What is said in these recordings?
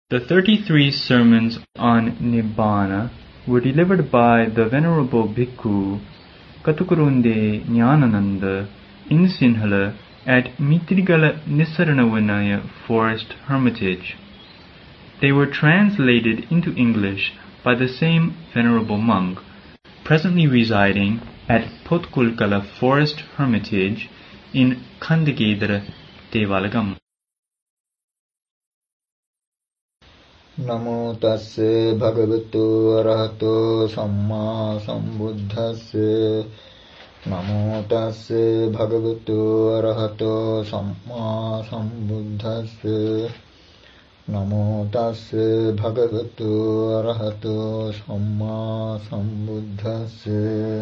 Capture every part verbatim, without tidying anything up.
The thirty-three sermons on Nibbana were delivered by the Venerable Bhikkhu Katukurunde Nyanananda in Sinhala at Mitrigala Nisaranavanaya Forest Hermitage. They were translated into English by the same Venerable monk, presently residing at Potkulkala Forest Hermitage in Kandagedara Devalagam. Namo tassa bhagavato arahato samma sambuddhassa. Namo tassa bhagavato arahato samma sambuddhassa. Namo tassa bhagavato arahato samma sambuddhassa.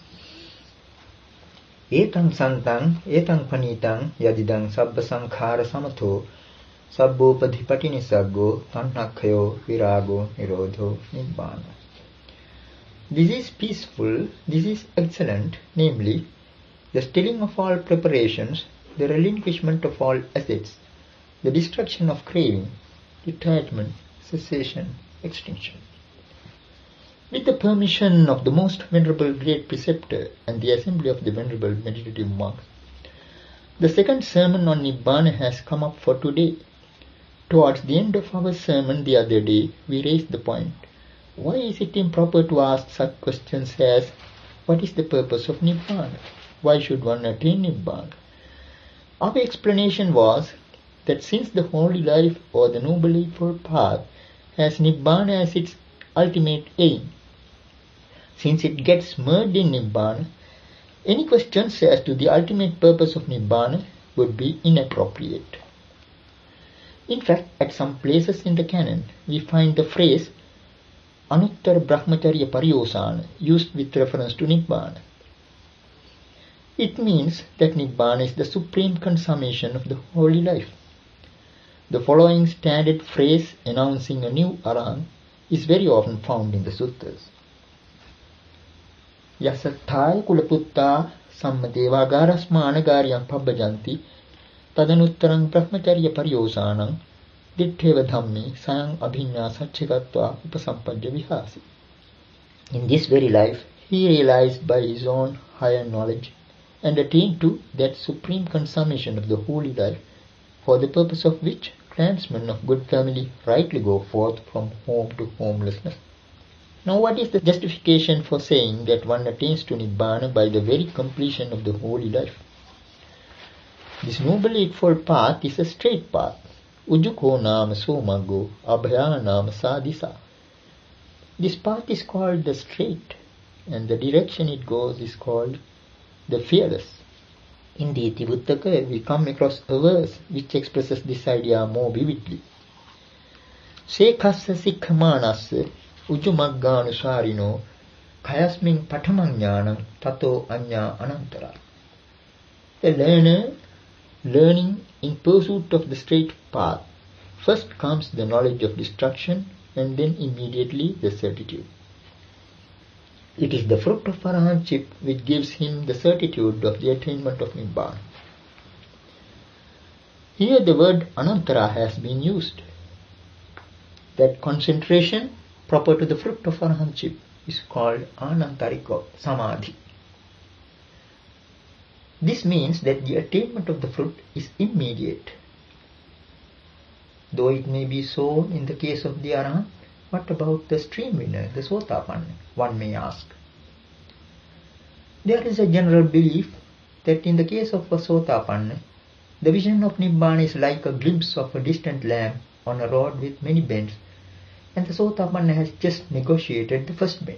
Etang santang etang panitang yadidang sabba sankhara samato Sabbopadhipati nisaggo tanhakhayo virago nirodho nibbana. This is peaceful, this is excellent, namely, the stilling of all preparations, the relinquishment of all assets, the destruction of craving, detachment, cessation, extinction. With the permission of the most venerable great preceptor and the assembly of the venerable meditative monks, the second sermon on Nibbana has come up for today. Towards the end of our sermon the other day, we raised the point, why is it improper to ask such questions as, what is the purpose of Nibbana? Why should one attain Nibbana? Our explanation was that since the holy life or the noble eightfold path has Nibbana as its ultimate aim, since it gets merged in Nibbana, any questions as to the ultimate purpose of Nibbana would be inappropriate. In fact, at some places in the canon, we find the phrase Anuttara Brahmacharya Pariyosana used with reference to Nibbana. It means that Nibbana is the supreme consummation of the holy life. The following standard phrase announcing a new Arahant is very often found in the suttas. Yasathaya kulaputta sammadevagarasma anagaryam pabbajanti Tadanuttarang brahmacharya paryosanam dittheva dhammi sayang abhinya satchikatva upasampadya vihasi. In this very life, he realized by his own higher knowledge and attained to that supreme consummation of the holy life, for the purpose of which clansmen of good family rightly go forth from home to homelessness. Now what is the justification for saying that one attains to Nibbana by the very completion of the holy life? This noble eightfold path is a straight path. Ujjuko nama somaggo abhaya nama sadisa. This path is called the straight, and the direction it goes is called the fearless. In the Itivuttaka, we come across a verse which expresses this idea more vividly. Sekassa sikkhamanassa ujjumagganusarino kayasmin patamajnanam tato anya anantara. The learner learning in pursuit of the straight path, first comes the knowledge of destruction and then immediately the certitude. It is the fruit of arahantship which gives him the certitude of the attainment of Nibbana. Here the word anantara has been used. That concentration proper to the fruit of arahantship is called anantariko samadhi. This means that the attainment of the fruit is immediate. Though it may be so in the case of the Arahant, what about the stream winner, the Sotapanna, one may ask. There is a general belief that in the case of a Sotapanna, the vision of Nibbana is like a glimpse of a distant lamp on a road with many bends, and the Sotapanna has just negotiated the first bend.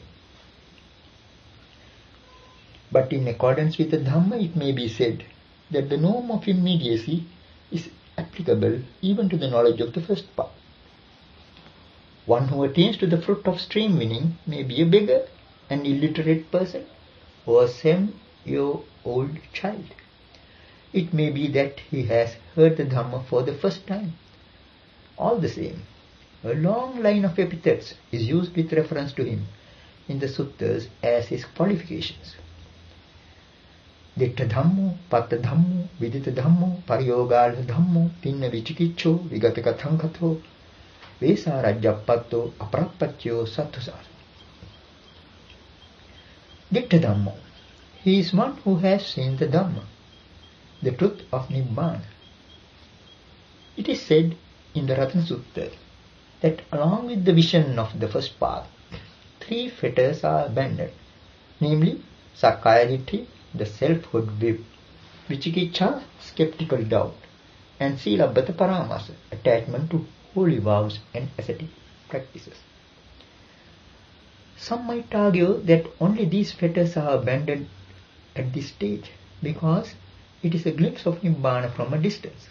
But in accordance with the Dhamma, it may be said that the norm of immediacy is applicable even to the knowledge of the first path. One who attains to the fruit of stream winning may be a beggar, an illiterate person, or a seven-year-old child. It may be that he has heard the Dhamma for the first time. All the same, a long line of epithets is used with reference to him in the suttas as his qualifications. Ditta dhammo, patta dhammo, vidita dhammo, pariyogal dhammo, tinna vichikicho, vigataka thankatho. Vesarajappato aprapatyo satthusa. Ditta Dhammo. He is one who has seen the Dhamma, the truth of Nibbana. It is said in the Ratana Sutta that along with the vision of the first path, three fetters are abandoned, namely Sakkaya Ditthi, the selfhood whip, Vicikiccha, skeptical doubt, and Silabbata Paramasa, attachment to holy vows and ascetic practices. Some might argue that only these fetters are abandoned at this stage because it is a glimpse of Nibbana from a distance.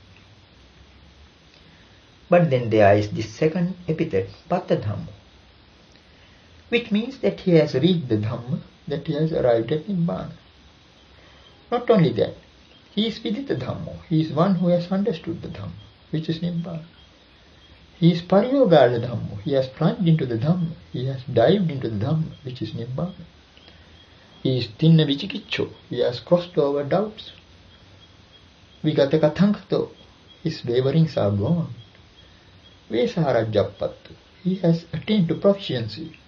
But then there is this second epithet, Patta Dhammo, which means that he has reached the Dhamma, that he has arrived at Nibbana. Not only that, he is Vidita Dhammo, he is one who has understood the Dhamma, which is Nibbana. He is Pariyogala Dhammo, he has plunged into the Dhamma, he has dived into the Dhamma, which is Nibbana. He is Tinna Vicikiccho, he has crossed over doubts. Vigata Kathankhato, his waverings are gone. Vesarajappato, he has attained to proficiency.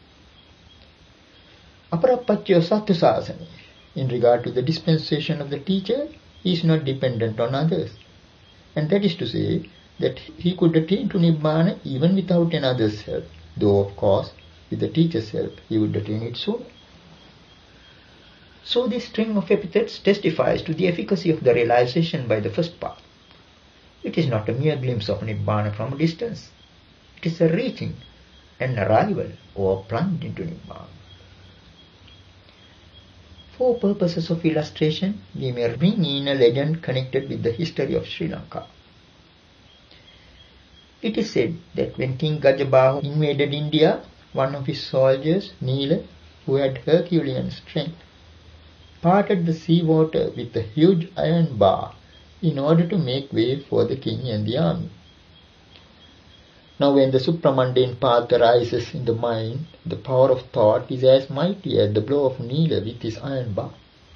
Aparapatyo Satthusasana, in regard to the dispensation of the teacher, he is not dependent on others. And that is to say, that he could attain to Nibbana even without another's help, though of course, with the teacher's help, he would attain it sooner. So this string of epithets testifies to the efficacy of the realization by the first path. It is not a mere glimpse of Nibbana from a distance. It is a reaching, an arrival, or plunge into Nibbana. For purposes of illustration, we may bring in a legend connected with the history of Sri Lanka. It is said that when King Gajabahu invaded India, one of his soldiers, Nila, who had Herculean strength, parted the sea water with a huge iron bar in order to make way for the king and the army. Now when the supramundane path arises in the mind, the power of thought is as mighty as the blow of Nila with his iron bar.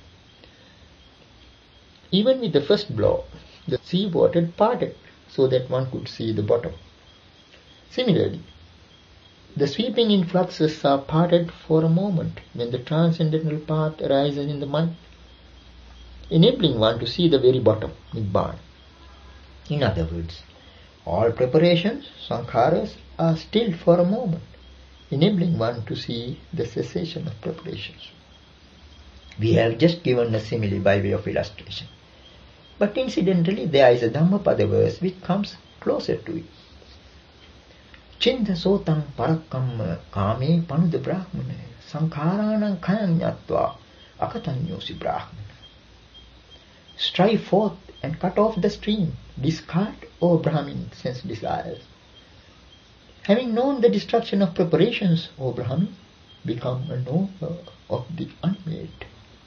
Even with the first blow, the sea water parted so that one could see the bottom. Similarly, the sweeping influxes are parted for a moment when the transcendental path arises in the mind, enabling one to see the very bottom, Nibbana. In other words, all preparations, sankharas, are stilled for a moment, enabling one to see the cessation of preparations. We have just given a simile by way of illustration. But incidentally, there is a Dhammapada verse which comes closer to it. Chinda sotang parakamma kame panuda brahmana sankharanam kayam nyatva akatanyosi brahmana. Strive forth and cut off the stream, discard, O Brahmin, sense desires. Having known the destruction of preparations, O Brahmin, become a knower of the unmade.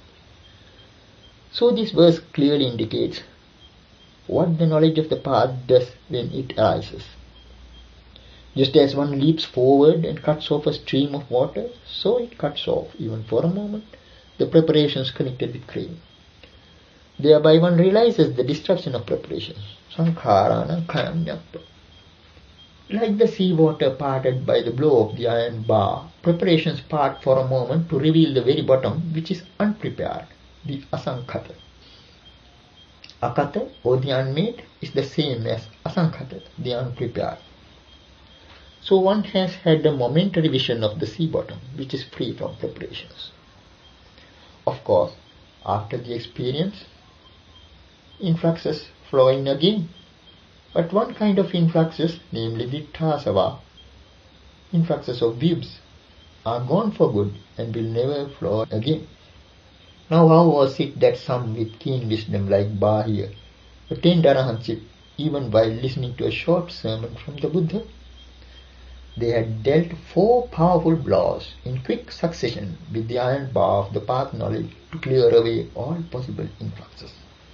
So this verse clearly indicates what the knowledge of the path does when it arises. Just as one leaps forward and cuts off a stream of water, so it cuts off, even for a moment, the preparations connected with craving. Thereby one realizes the destruction of preparations. Sankharana kayam nyatva. Like the sea water parted by the blow of the iron bar, preparations part for a moment to reveal the very bottom, which is unprepared, the asankhata. Akata, or the unmade, is the same as asankhata, the unprepared. So one has had a momentary vision of the sea bottom, which is free from preparations. Of course, after the experience, influxes flow in again. But one kind of influxes, namely vitthasava, influxes of vibes, are gone for good and will never flow again. Now how was it that some with keen wisdom like Bahya attained arahantship even while listening to a short sermon from the Buddha? They had dealt four powerful blows in quick succession with the iron bar of the path knowledge to clear away all possible influxes.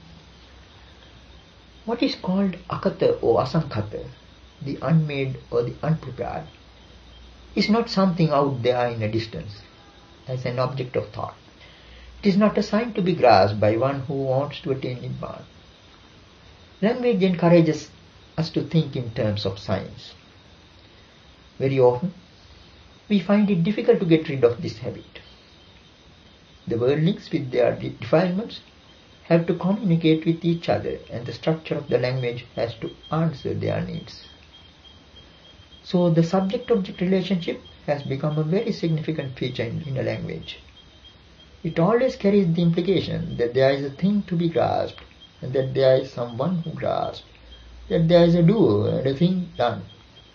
What is called akata or asankhata, the unmade or the unprepared, is not something out there in a distance, as an object of thought. It is not a sign to be grasped by one who wants to attain Nibbana. Language encourages us to think in terms of science. very often we find it difficult to get rid of this habit. The worldlings with their defilements have to communicate with each other, and the structure of the language has to answer their needs. So the subject-object relationship has become a very significant feature in, in a language. It always carries the implication that there is a thing to be grasped, and that there is someone who grasps, that there is a doer and a thing done.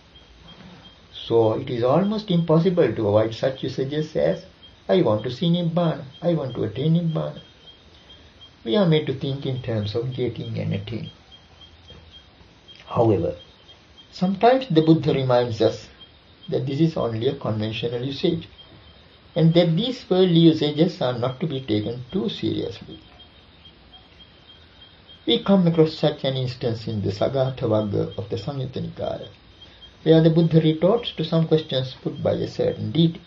So it is almost impossible to avoid such usages as, I want to see Nibbana, I want to attain Nibbana. We are made to think in terms of getting and attaining. However, sometimes the Buddha reminds us that this is only a conventional usage, and that these worldly usages are not to be taken too seriously. We come across such an instance in the Sagatha Vagga of the Samyutta Nikaya, where the Buddha retorts to some questions put by a certain deity.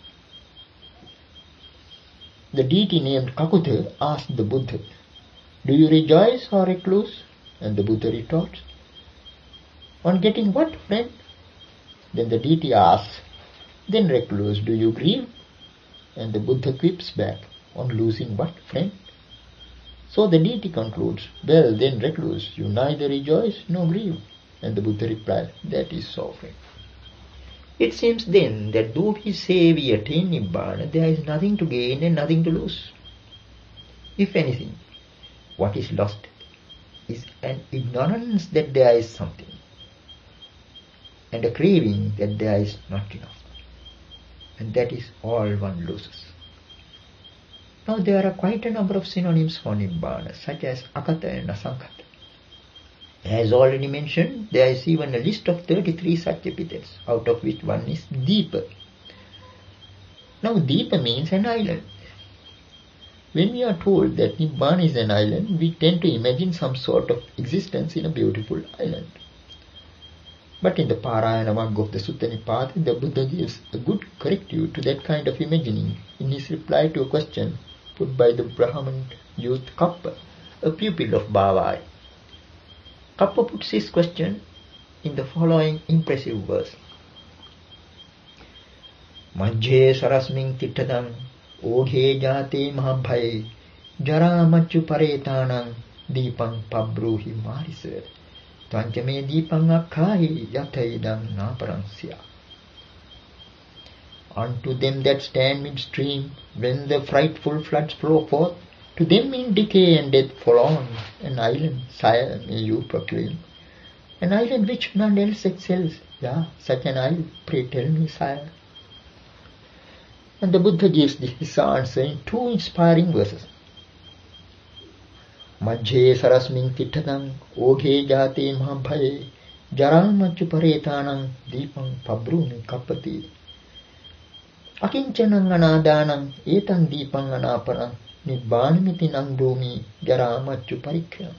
The deity named Kakutha asked the Buddha, Do you rejoice, or recluse? And the Buddha retorts, On getting what, friend? Then the deity asks, Then recluse, do you grieve? And the Buddha quips back, On losing what, friend? So the deity concludes, Well then, recluse, you neither rejoice nor grieve. And the Buddha replies, That is so, friend. It seems then that though we say we attain Nibbana, there is nothing to gain and nothing to lose. If anything, what is lost is an ignorance that there is something, and a craving that there is not enough. And that is all one loses. Now there are quite a number of synonyms for Nibbana, such as Akatha and Asankhata. As already mentioned, there is even a list of thirty-three such epithets, out of which one is Deepa. Now Deepa means an island. When we are told that Nibbana is an island, we tend to imagine some sort of existence in a beautiful island. But in the Parayana Vagga of the Sutta Nipata, the Buddha gives a good corrective to that kind of imagining in his reply to a question put by the Brahman youth Kappa, a pupil of Bhavai. Kappa puts his question in the following impressive verse. Majje sarasming tittadam oghe jate mahabhaye jara machu paretanang deepang pabruhi marisar tvancame deepang akhahi yathaidam naparangsya. Unto them that stand midstream, when the frightful floods flow forth, to them in decay and death forlorn, an island, sire, may you proclaim. An island which none else excels. Yeah, such an isle, pray tell me, sire. And the Buddha gives this answer in two inspiring verses. Majje sarasming tittadam oghe jate mahabhaye jaram machu paretanam deepam pabrumi kapati. Akinchanang anadanam etang deepang anapanam Nibbanamiti nang bhumi jaramachu parikram.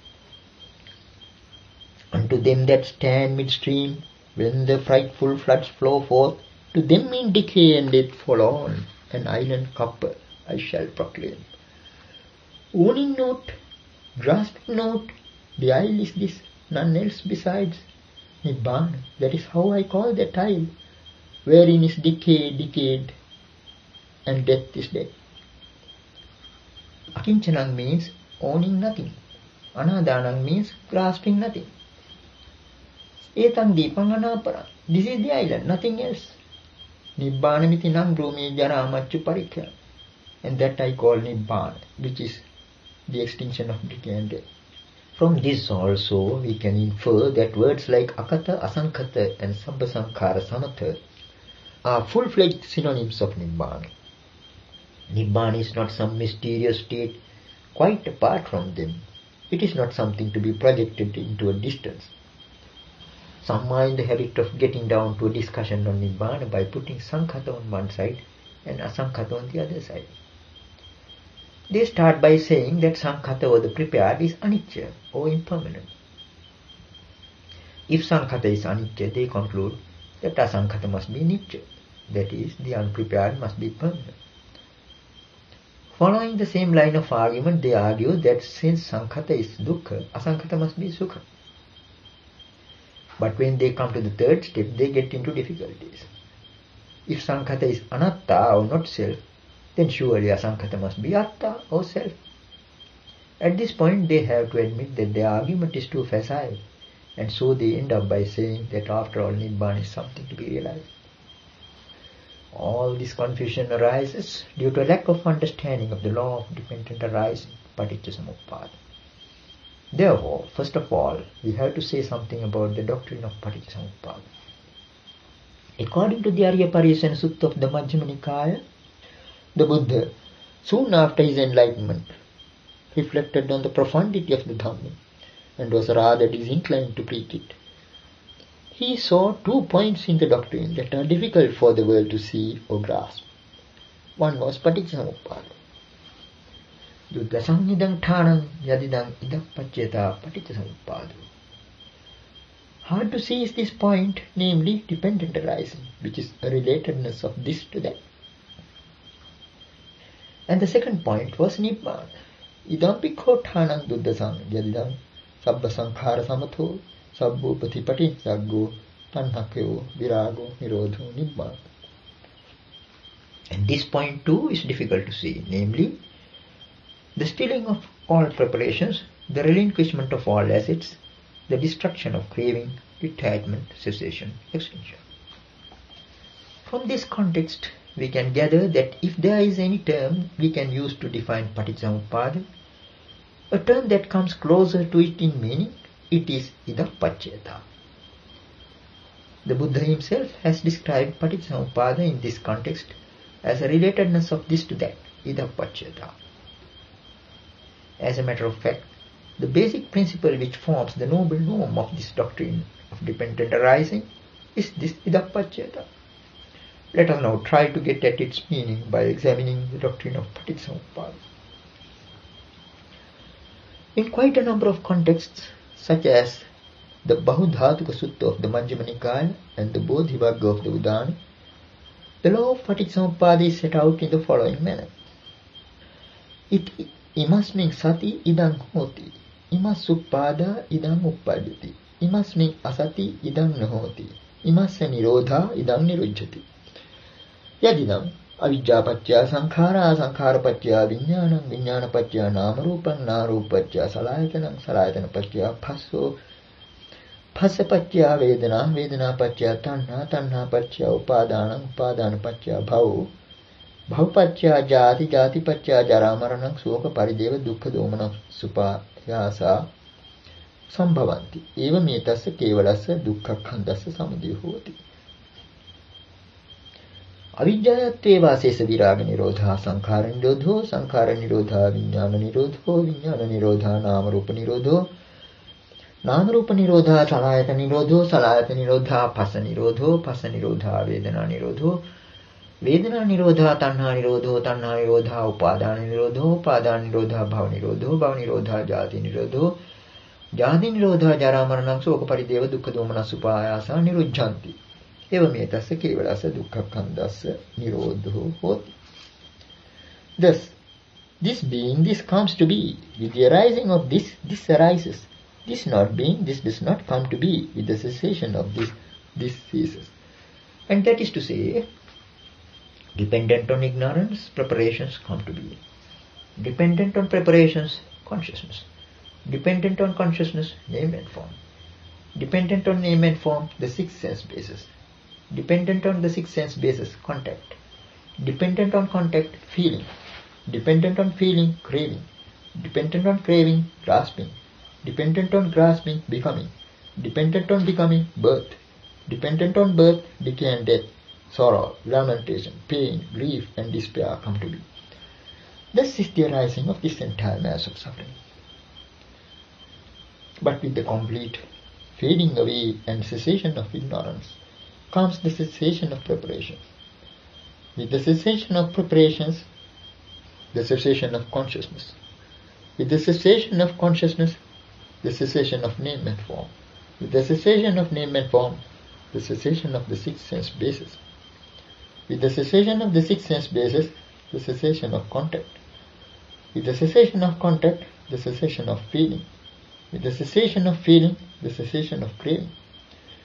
Unto them that stand midstream, when the frightful floods flow forth, to them in decay and death forlorn, an island Kappa I shall proclaim. Owning not, grasping not, the isle is this, none else besides Nibbana. That is how I call that isle, wherein is decay decayed, and death is dead. Akinchanang means owning nothing. Anadanang means grasping nothing. Etang deepang anapara. This is the island, nothing else. Nibbanamiti nang brumi jaramachu parikya. And that I call Nibbana, which is the extinction of decay and death. From this also we can infer that words like Akatha, Asankhata and Sabbasankhara Samatha are full-fledged synonyms of Nibbana. Nibbana is not some mysterious state quite apart from them. It is not something to be projected into a distance. Some are in the habit of getting down to a discussion on Nibbana by putting Sankhata on one side and Asankhata on the other side. They start by saying that Sankhata or the prepared is anicca or impermanent. If Sankhata is anicca, they conclude that Asankhata must be nicca, that is, the unprepared must be permanent. Following the same line of argument, they argue that since Sankhata is dukkha, Asankhata must be sukha. But when they come to the third step, they get into difficulties. If Sankhata is anatta or not self, then surely asankhata must be atta or self. At this point, they have to admit that their argument is too facile, and so they end up by saying that after all, Nibbana is something to be realized. All this confusion arises due to a lack of understanding of the law of dependent arising, Paticcasamuppada. Therefore, first of all, we have to say something about the doctrine of Paticcasamuppada. According to the Arya Pariyesana Sutta of the Majjhima Nikaya, the Buddha, soon after his enlightenment, reflected on the profundity of the Dhamma and was rather disinclined to preach it. He saw two points in the doctrine that are difficult for the world to see or grasp. One was Paticcasamuppada. Duddha samnidang thanam yadidang idappaccheta Paticcasamuppada. Hard to see is this point, namely dependent arising, which is a relatedness of this to that. And the second point was Nibbana. Idam pikkho thanam duddhasam yadidam sabba sankhara samatho sabbo patipati saggo tanhakyo virago nirodho Nibbana. And this point too is difficult to see, namely the stilling of all preparations, the relinquishment of all assets, the destruction of craving, detachment, cessation, extinction. From this context, we can gather that if there is any term we can use to define Paticcasamuppada, a term that comes closer to it in meaning, it is idappaccheta. The Buddha himself has described Paticcasamuppada in this context as a relatedness of this to that, idappaccheta. As a matter of fact, the basic principle which forms the noble norm of this doctrine of dependent arising is this idappaccheta. Let us now try to get at its meaning by examining the doctrine of Paticcasamuppada. In quite a number of contexts, such as the Bahudhatuka Sutta of the Majjhima Nikaya and the Bodhivagga of the Udana, the law of Paticcasamuppada is set out in the following manner. It imasmin sati idang hoti, imas suppada idang uppadyati, imasmin asati idang nahoti, imasya nirodha idang nirujjati. Yadidam avijjapacchya sankhara sankharapaccaya viññānam viññānapaccaya nāmarūpaṃ nāmarūpaccaya salayatanam salayatanapaccaya phasso phassapaccaya vedanā vedanāpaccaya tanhā tanhāpaccaya upādānaṃ upādānapaccaya bhavo bhavapaccaya jāti jātipaccaya jarāmaranaṃ soka parideva dukkha domanam supāyāsā sambhavanti evametasya kevalasya dukkha khandasya samudaya hoti. Avijjāyatteva sesa viraga nirodha sankhara nirodho sankhara nirodha viññāna nirodho viññāna nirodha nāmarupa nirodho nāmarupa nirodha salayata nirodho salayata nirodha phassa nirodho phassa nirodha vedana nirodho vedana nirodha tanha nirodho tanha nirodha upadana nirodho upadana nirodha bhava nirodho bhava nirodha jati nirodho jati nirodha jara maranam soka parideva dukkha domana supāyāsā nirujjanti. Evametasya kevalasya dukkha khandasya nirodho hoti. Thus, this being, this comes to be. With the arising of this, this arises. This not being, this does not come to be. With the cessation of this, this ceases. And that is to say, dependent on ignorance, preparations come to be. Dependent on preparations, consciousness. Dependent on consciousness, name and form. Dependent on name and form, the six sense bases. Dependent on the six sense bases, contact. Dependent on contact, feeling. Dependent on feeling, craving. Dependent on craving, grasping. Dependent on grasping, becoming. Dependent on becoming, birth. Dependent on birth, decay and death. Sorrow, lamentation, pain, grief and despair come to be. Thus is the arising of this entire mass of suffering. But with the complete fading away and cessation of ignorance comes the cessation of preparation. With the cessation of preparations, the cessation of consciousness. With the cessation of consciousness, the cessation of name and form. With the cessation of name and form, the cessation of the six sense bases. With the cessation of the six sense bases, the cessation of contact. With the cessation of contact, the cessation of feeling. With the cessation of feeling, the cessation of craving.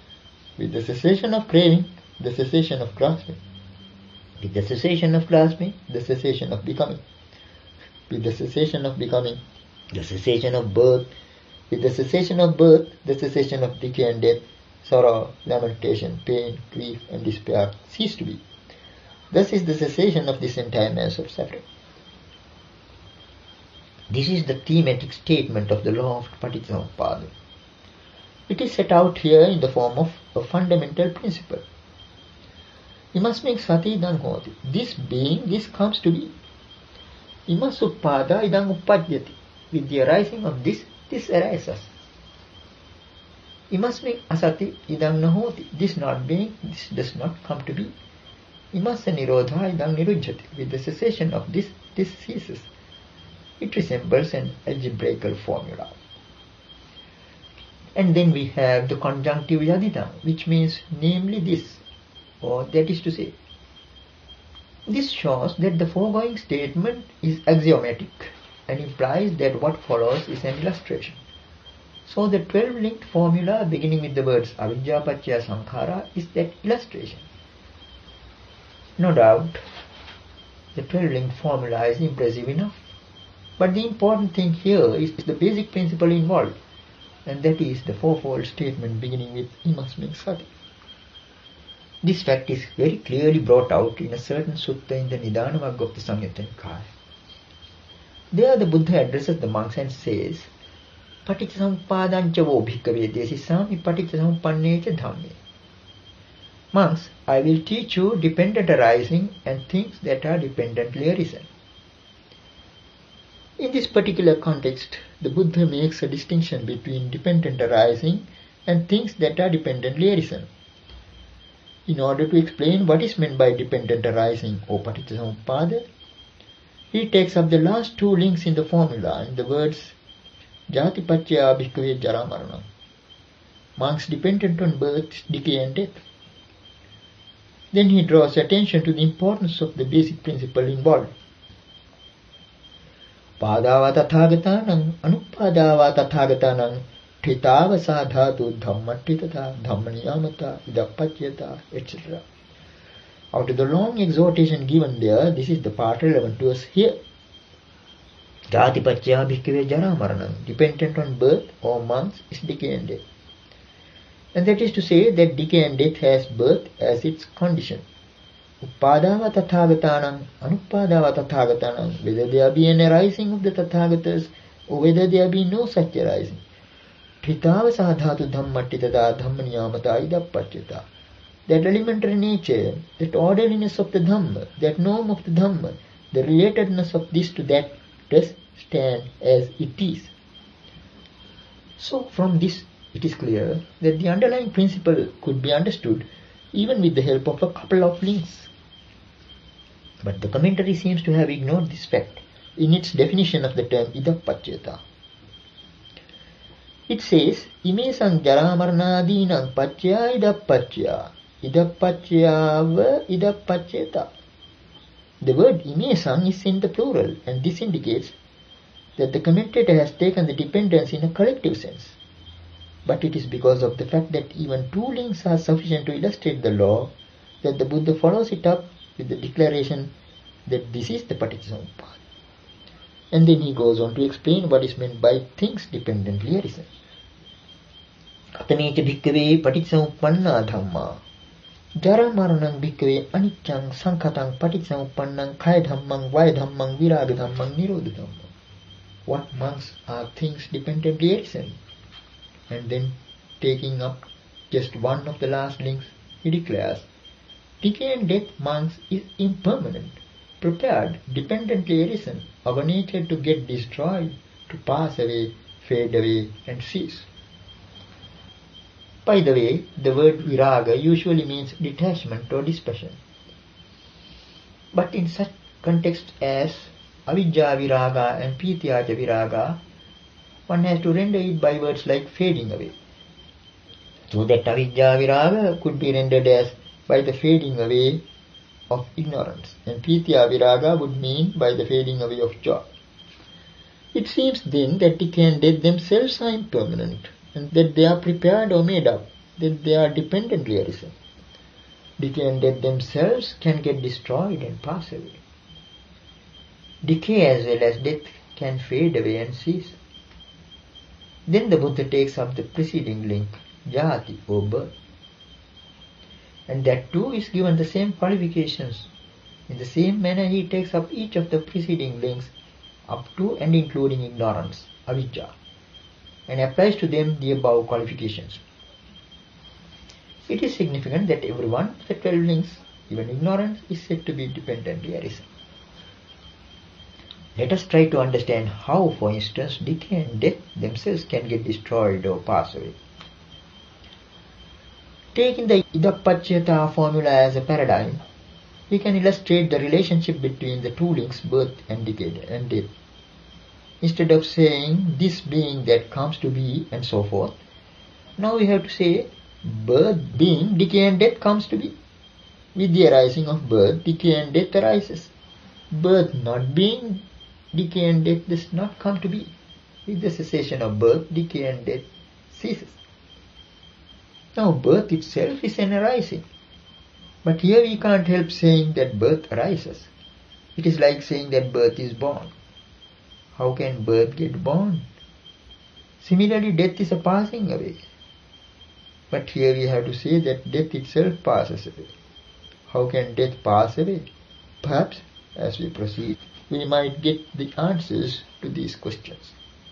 With the cessation of craving, the cessation of grasping. With the cessation of grasping, the cessation of becoming. With the cessation of becoming, the cessation of birth. With the cessation of birth, the cessation of decay and death, sorrow, lamentation, pain, grief, and despair cease to be. Thus is the cessation of this entire mass of suffering. This is the thematic statement of the law of Paticcasamuppada. It is set out here in the form of a fundamental principle. Imasming sati idang hoti. This being, this comes to be. Imasuppada idang uppadyati. With the arising of this, this arises. Imasming asati idang nahoti. This not being, this does not come to be. Imasa nirodha idang nirujjati. With the cessation of this, this ceases. It resembles an algebraical formula. And then we have the conjunctive yadidam, which means namely this, or that is to say. This shows that the foregoing statement is axiomatic and implies that what follows is an illustration. So the twelve-linked formula beginning with the words avidya paccaya sankhara is that illustration. No doubt, the twelve-linked formula is impressive enough. But the important thing here is the basic principle involved, and that is the fourfold statement beginning with imasming sati. This fact is very clearly brought out in a certain sutta in the Nidana Vagga of the Samyutta Nikaya. There the Buddha addresses the monks and says, Paticcasamuppadanca vo bhikkhave desisami paticcasamuppanneca dhamme. Monks, I will teach you dependent arising and things that are dependently arisen. In this particular context, the Buddha makes a distinction between dependent arising and things that are dependently arisen. In order to explain what is meant by dependent arising or Paticcasamuppada, he takes up the last two links in the formula in the words Jati paccaya bhikkhave jara maranam. Monks dependent on birth, decay and death. Then he draws attention to the importance of the basic principle involved. Padava tathagathanam anupadava tathagathanam thitava sadhatu dhammatitata dhammaniyamata idappatyata et cetera. Out of the long exhortation given there, this is the part relevant to us here. Jati paccaya bhikkhave jara maranam. Dependent on birth or monks is decay and death. And that is to say that decay and death has birth as its condition. Upadava tathagatanam, anupadava tathagatanam, whether there be an arising of the Tathagatas or whether there be no such arising. Tritava sadhatu dhammatitata dhammaniyamata idappatyata. That elementary nature, that orderliness of the Dhamma, that norm of the Dhamma, the relatedness of this to that does stand as it is. So from this it is clear that the underlying principle could be understood even with the help of a couple of links. But the commentary seems to have ignored this fact in its definition of the term idappatyata. It says, Imesang jaramarnadinang paccaya idappacchaya, idappacchayava idappaccheta. The word imesang is in the plural, and this indicates that the commentator has taken the dependence in a collective sense. But it is because of the fact that even two links are sufficient to illustrate the law that the Buddha follows it up with the declaration that this is the Paticcasamuppada. And then he goes on to explain what is meant by things dependently arisen. Katanecha bhikkhave paticcasamuppanna dhamma. Jara maranang bhikkhave anicchang sankhatang paticcasamuppannang kaya dhammang vaya dhammang viraga dhammang nirodha dhammang. What monks are things dependently arisen? And then taking up just one of the last links, he declares, decay and death, monks, is impermanent, prepared, dependently arisen, of a nature to get destroyed, to pass away, fade away, and cease. By the way, the word viraga usually means detachment or dispassion. But in such contexts as avidya viraga and pityaja viraga, one has to render it by words like fading away. So that avidya viraga could be rendered as by the fading away of ignorance, and pitya viraga would mean by the fading away of joy. It seems then that decay and death themselves are impermanent, and that they are prepared or made up, that they are dependent realism. Decay and death themselves can get destroyed and pass away. Decay as well as death can fade away and cease. Then the Buddha takes up the preceding link, jati or birth. And that too is given the same qualifications. In the same manner he takes up each of the preceding links up to and including ignorance, avijja, and applies to them the above qualifications. It is significant that every one of the twelve links, even ignorance, is said to be dependent realism. Let us try to understand how, for instance, decay and death themselves can get destroyed or pass away. Taking the Idappachyata formula as a paradigm, we can illustrate the relationship between the two links, birth and decay and death. Instead of saying this being that comes to be and so forth, now we have to say birth being, decay and death comes to be. With the arising of birth, decay and death arises. Birth not being, decay and death does not come to be. With the cessation of birth, decay and death ceases. Now birth itself is an arising. But here we can't help saying that birth arises. It is like saying that birth is born. How can birth get born? Similarly, death is a passing away. But here we have to say that death itself passes away. How can death pass away? Perhaps, as we proceed, we might get the answers to these questions.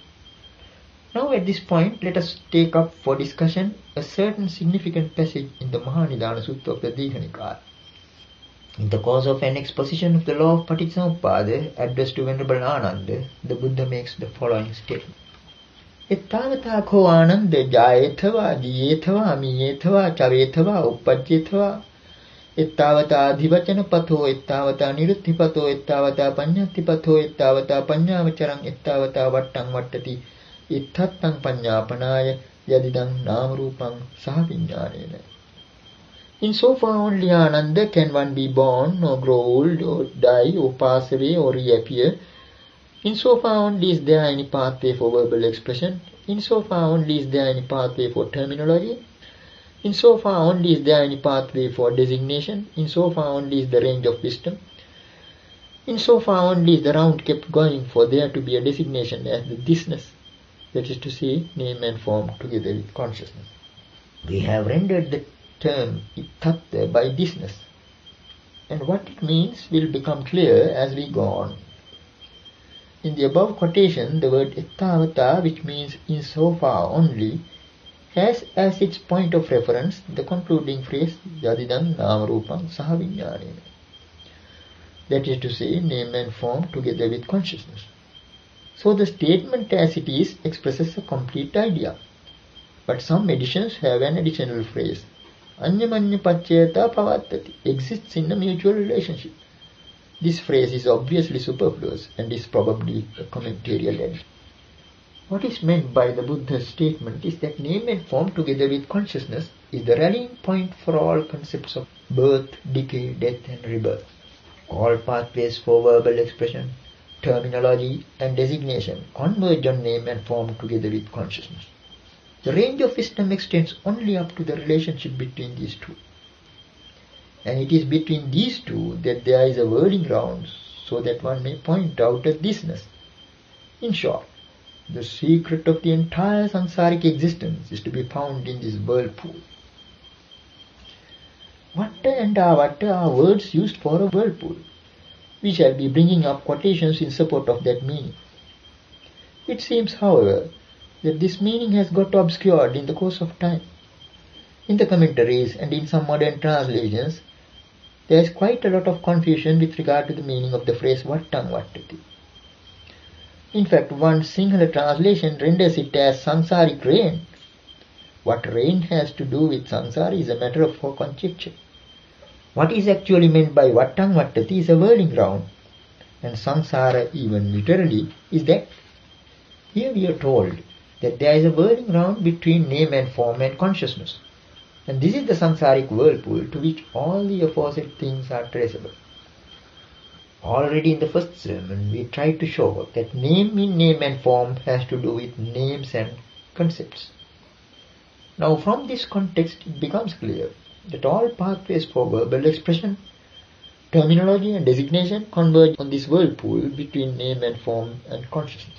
Now at this point, let us take up for discussion a certain significant passage in the Mahanidana Sutta of the Digha Nikaya. In the course of an exposition of the law of Paticcasamuppada addressed to Venerable Ananda, the Buddha makes the following statement. Ettavata ko ananda jayethava jiyethava miyethava chavethava uppajyethava ettavata adhivacana patho ettavata nirutti patho ettavata panyati patho ettavata panyavacharam ettavata vattang vattati itthattang panyapanaya yadidang namarupang sahaviññānena. In so far only Ananda can one be born or grow old or die or pass away or reappear. In so far only is there any pathway for verbal expression. In so far only is there any pathway for terminology. In so far only is there any pathway for designation. In so far only is the range of wisdom. In so far only is the round kept going for there to be a designation as the thisness, that is to say, name and form together with consciousness. We have rendered the term ittatta by thisness, and what it means will become clear as we go on. In the above quotation, the word ettavata, which means in so far only, has as its point of reference the concluding phrase yadidam namarupam sahaviññānena, that is to say, name and form together with consciousness. So the statement as it is expresses a complete idea, but some editions have an additional phrase, anyamanya paccayata pavattati, exists in a mutual relationship. This phrase is obviously superfluous and is probably a commentarial addition. What is meant by the Buddha's statement is that name and form together with consciousness is the rallying point for all concepts of birth, decay, death and rebirth. All pathways for verbal expression, terminology and designation converge on name and form together with consciousness. The range of wisdom extends only up to the relationship between these two. And it is between these two that there is a whirling round, so that one may point out a thisness. In short, the secret of the entire samsaric existence is to be found in this whirlpool. Vatta and avatta are words used for a whirlpool. We shall be bringing up quotations in support of that meaning. It seems, however, that this meaning has got obscured in the course of time. In the commentaries and in some modern translations, there is quite a lot of confusion with regard to the meaning of the phrase vattang vattati. In fact, one Sinhala translation renders it as samsaric rain. What rain has to do with samsara is a matter of conjecture. What is actually meant by vattang vattati is a whirling round, and samsara, even literally, is that. Here we are told that there is a whirling round between name and form and consciousness, and this is the samsaric whirlpool to which all the aforesaid things are traceable. Already in the first sermon, we tried to show that name in name and form has to do with names and concepts. Now from this context it becomes clear that all pathways for verbal expression, terminology and designation converge on this whirlpool between name and form and consciousness.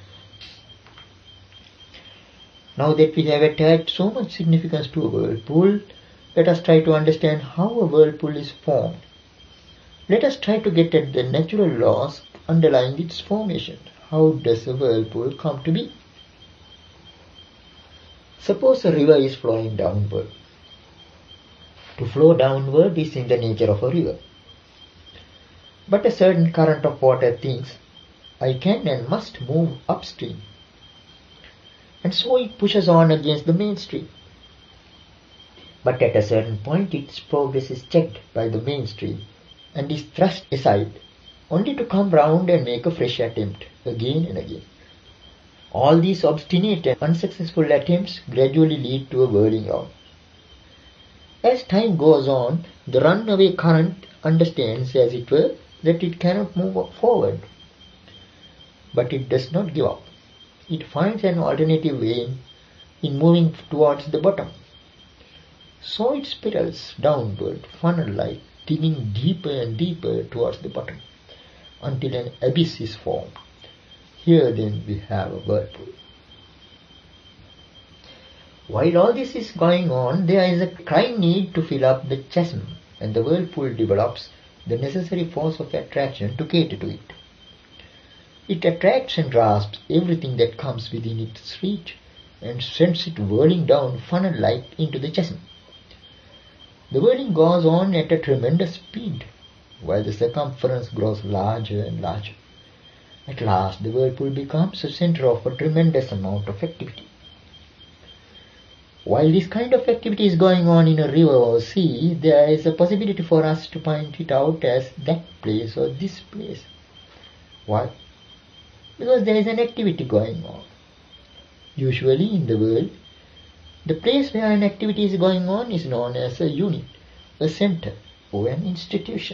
Now that we have attached so much significance to a whirlpool, let us try to understand how a whirlpool is formed. Let us try to get at the natural laws underlying its formation. How does a whirlpool come to be? Suppose a river is flowing downward. To flow downward is in the nature of a river. But a certain current of water thinks, I can and must move upstream. And so it pushes on against the mainstream. But at a certain point its progress is checked by the mainstream and is thrust aside, only to come round and make a fresh attempt again and again. All these obstinate and unsuccessful attempts gradually lead to a whirling round. As time goes on, the runaway current understands, as it were, that it cannot move forward. But it does not give up. It finds an alternative way in, in moving towards the bottom. So it spirals downward, funnel-like, digging deeper and deeper towards the bottom, until an abyss is formed. Here then we have a whirlpool. While all this is going on, there is a crying need to fill up the chasm, and the whirlpool develops the necessary force of attraction to cater to it. It attracts and grasps everything that comes within its reach and sends it whirling down funnel-like into the chasm. The whirling goes on at a tremendous speed, while the circumference grows larger and larger. At last the whirlpool becomes a center of a tremendous amount of activity. While this kind of activity is going on in a river or sea, there is a possibility for us to point it out as that place or this place. Why? Because there is an activity going on. Usually in the world, the place where an activity is going on is known as a unit, a center, or an institution.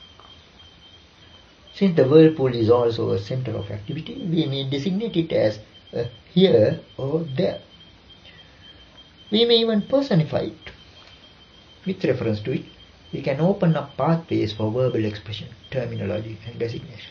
Since the whirlpool is also a center of activity, we may designate it as a here or there. We may even personify it. With reference to it, we can open up pathways for verbal expression, terminology and designation.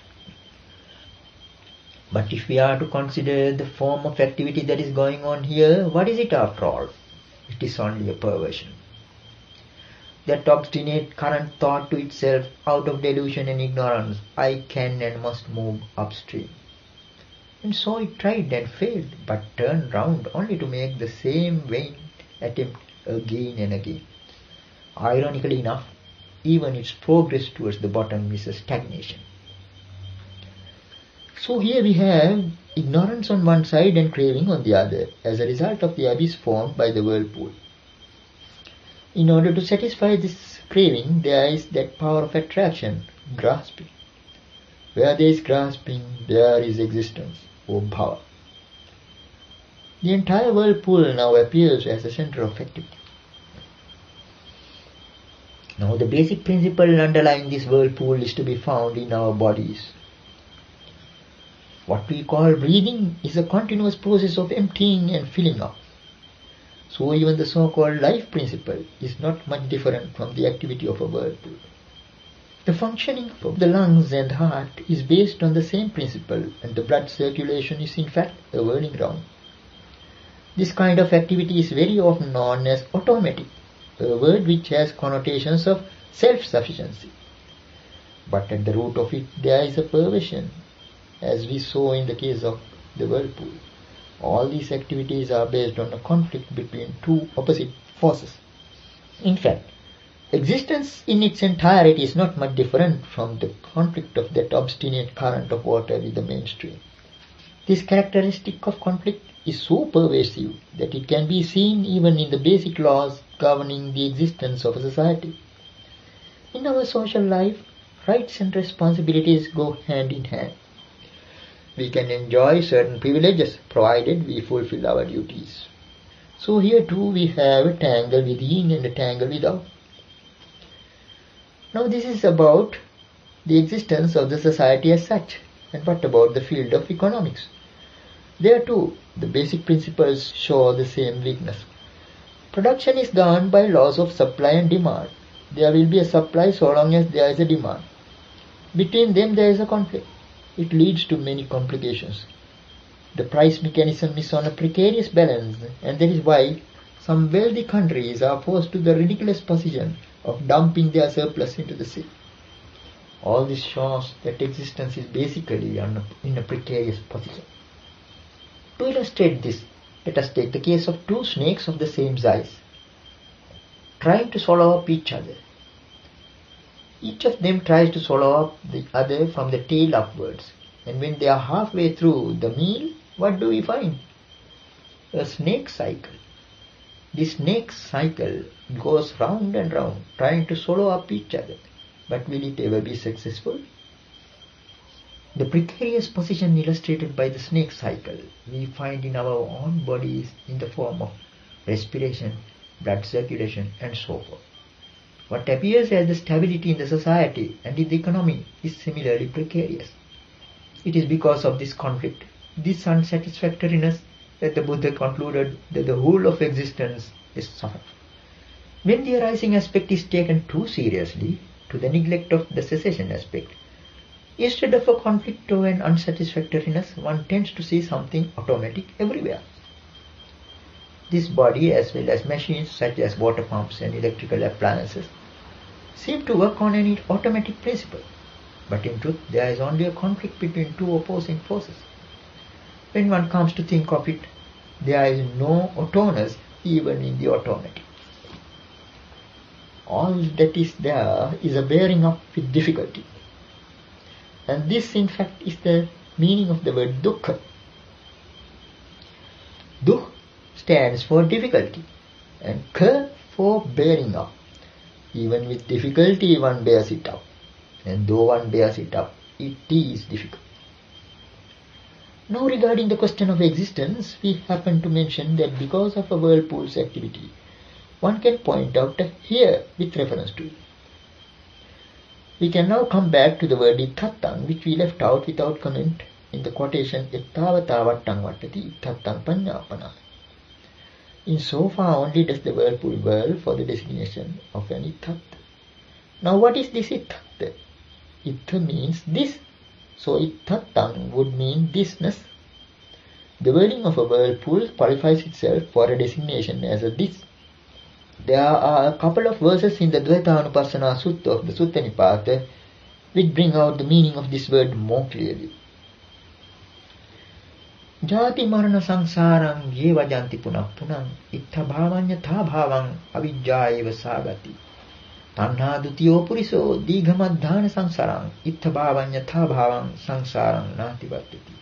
But if we are to consider the form of activity that is going on here, what is it after all? It is only a perversion. That obstinate current thought to itself, out of delusion and ignorance, I can and must move upstream. And so it tried and failed, but turned round only to make the same vain attempt again and again. Ironically enough, even its progress towards the bottom is a stagnation. So here we have ignorance on one side and craving on the other, as a result of the abyss formed by the whirlpool. In order to satisfy this craving, there is that power of attraction, grasping. Where there is grasping, there is existence, or power. The entire whirlpool now appears as a center of activity. Now the basic principle underlying this whirlpool is to be found in our bodies. What we call breathing is a continuous process of emptying and filling up. So even the so-called life principle is not much different from the activity of a whirlpool. The functioning of the lungs and heart is based on the same principle, and the blood circulation is in fact a whirling round. This kind of activity is very often known as automatic, a word which has connotations of self-sufficiency. But at the root of it there is a perversion, as we saw in the case of the whirlpool. All these activities are based on a conflict between two opposite forces. In fact, existence in its entirety is not much different from the conflict of that obstinate current of water with the mainstream. This characteristic of conflict is so pervasive that it can be seen even in the basic laws governing the existence of a society. In our social life, rights and responsibilities go hand in hand. We can enjoy certain privileges provided we fulfill our duties. So here too we have a tangle within and a tangle without. Now this is about the existence of the society as such. And what about the field of economics? There too, the basic principles show the same weakness. Production is governed by laws of supply and demand. There will be a supply so long as there is a demand. Between them there is a conflict. It leads to many complications. The price mechanism is on a precarious balance, and that is why some wealthy countries are forced to the ridiculous position of dumping their surplus into the sea. All this shows that existence is basically in a precarious position. To illustrate this, let us take the case of two snakes of the same size, trying to swallow up each other. Each of them tries to swallow up the other from the tail upwards, and when they are halfway through the meal, what do we find? A snake cycle. This snake cycle goes round and round, trying to swallow up each other. But will it ever be successful? The precarious position illustrated by the snake cycle we find in our own bodies in the form of respiration, blood circulation, and so forth. What appears as the stability in the society and in the economy is similarly precarious. It is because of this conflict, this unsatisfactoriness, that the Buddha concluded that the whole of existence is suffering. When the arising aspect is taken too seriously, to the neglect of the cessation aspect, instead of a conflict or an unsatisfactoriness, one tends to see something automatic everywhere. This body, as well as machines such as water pumps and electrical appliances, seem to work on an automatic principle. But in truth, there is only a conflict between two opposing forces. When one comes to think of it, there is no autonomous even in the automatic. All that is there is a bearing up with difficulty. And this, in fact, is the meaning of the word dukkha. Dukh stands for difficulty, and kha for bearing up. Even with difficulty, one bears it up. And though one bears it up, it is difficult. Now, regarding the question of existence, we happen to mention that because of a whirlpool's activity, one can point out a here with reference to it. We can now come back to the word itthattang, which we left out without comment in the quotation ettavata vattang vattati itthattang panyapana. In so far only does the whirlpool whirl for the designation of an itthatta. Now what is this itthatta? Ittha means this, so itthattang would mean thisness. The whirling of a whirlpool qualifies itself for a designation as a this. There are a couple of verses in the Dvaitanupassana Sutta of the Sutta Nipata which bring out the meaning of this word more clearly. Jati marana sangsarang ye vajanti punah punang ittha bhavanya tha bhavang avijjayeva sagati tanha dutiyo puriso dighamadhana sangsarang ittha bhavanya tha bhavang sangsarang nati vartati.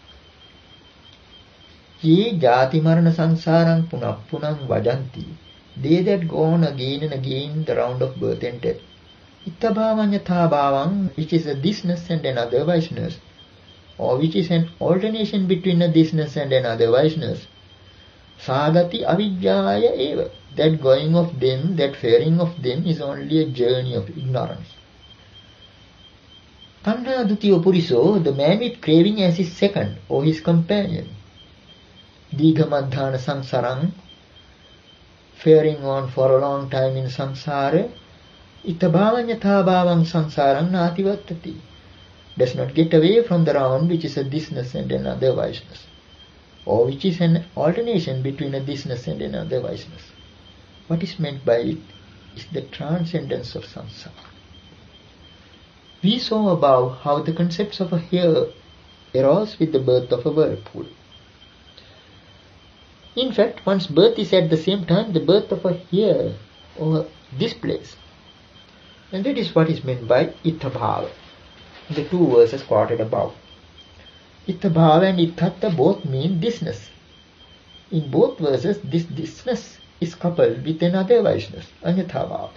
Ye jati marana sangsarang punah punang vajanti, they that go on again and again the round of birth and death. Ittabhavanya thabhavang, which is a thisness and an otherwiseness, or which is an alternation between a thisness and an otherwiseness. Sagati avijjaya eva, that going of them, that faring of them is only a journey of ignorance. Tanha dutiyo puriso, the man with craving as his second or his companion. Dighamadhana sangsarang, faring on for a long time in samsara, ittabhavanya thabhavang sangsarang nati vartati, does not get away from the round which is a thisness and an otherwiseness, or which is an alternation between a thisness and an otherwiseness. What is meant by it is the transcendence of samsara. We saw above how the concepts of a here arose with the birth of a whirlpool. In fact, one's birth is at the same time the birth of a here or this place. And that is what is meant by ittabhava, the two verses quoted above. Ittabhava and itthatta both mean thisness. In both verses, this thisness is coupled with an otherwiseness, anyathabhava.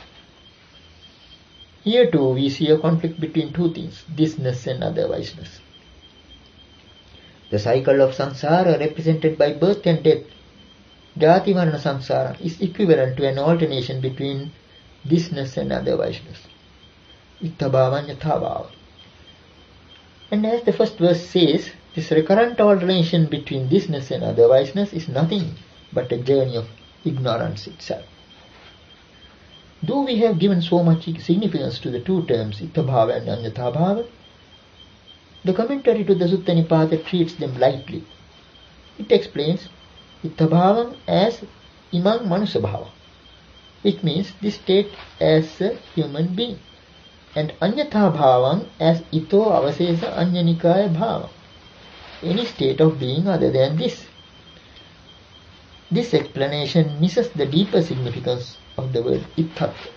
Here too we see a conflict between two things, thisness and otherwiseness. The cycle of samsara represented by birth and death, Jati Marana Samsara, is equivalent to an alternation between thisness and otherwiseness. Ittabhavanya thabhava. And as the first verse says, this recurrent alternation between thisness and otherwiseness is nothing but a journey of ignorance itself. Though we have given so much significance to the two terms Itthabhava and Anyathabhava, the commentary to the Sutta Nipata treats them lightly. It explains Itthabhavam as Imang Manusabhava, which means this state as a human being, and Anyathabhavam as Ito Avasesa Anyanikaya Bhava, any state of being other than this. This explanation misses the deeper significance of the word Itthattva.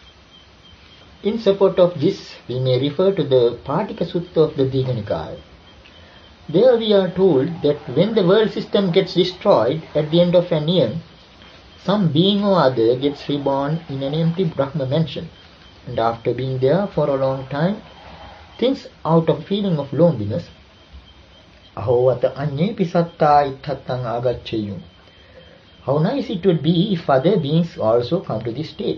In support of this, we may refer to the Patika Sutta of the Digha Nikaya. There we are told that when the world system gets destroyed at the end of an eon, some being or other gets reborn in an empty Brahma mansion, and after being there for a long time, thinks out of feeling of loneliness, Ahovata Anyepi Satta Itthattang Agaccheyum. How nice it would be if other beings also come to this state.